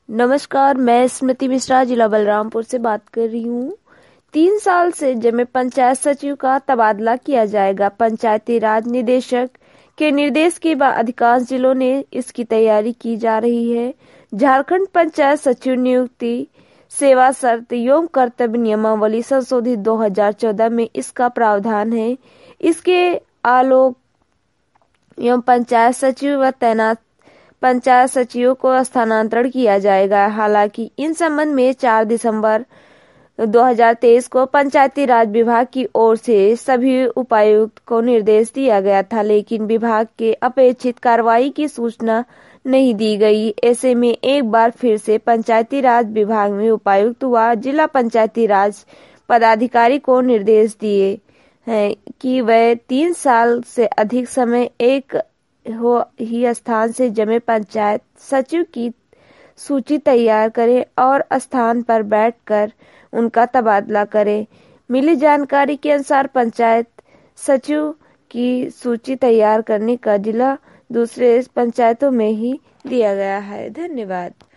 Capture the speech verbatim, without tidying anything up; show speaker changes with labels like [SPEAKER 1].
[SPEAKER 1] नमस्कार, मैं स्मृति मिश्रा जिला बलरामपुर से बात कर रही हूँ। तीन साल से जमे पंचायत सचिव का तबादला किया जाएगा। पंचायती राज निदेशक के निर्देश के बाद अधिकांश जिलों ने इसकी तैयारी की जा रही है। झारखंड पंचायत सचिव नियुक्ति सेवा शर्त एवं कर्तव्य नियमावली संशोधित दो हज़ार चौदह में इसका प्रावधान है। इसके आलोक एवं पंचायत सचिव व तैनात पंचायत सचिवों को स्थानांतरण किया जाएगा। हालांकि इन संबंध में चार दिसंबर दो हज़ार तेईस को पंचायती राज विभाग की ओर से सभी उपायुक्त को निर्देश दिया गया था, लेकिन विभाग के अपेक्षित कार्रवाई की सूचना नहीं दी गई। ऐसे में एक बार फिर से पंचायती राज विभाग में उपायुक्त व जिला पंचायती राज पदाधिकारी को निर्देश दिए हैं कि वह तीन साल से अधिक समय एक हो ही स्थान से जमे पंचायत सचिव की सूची तैयार करें और स्थान पर बैठकर उनका तबादला करें। मिली जानकारी के अनुसार पंचायत सचिव की सूची तैयार करने का जिला दूसरे पंचायतों में ही दिया गया है। धन्यवाद।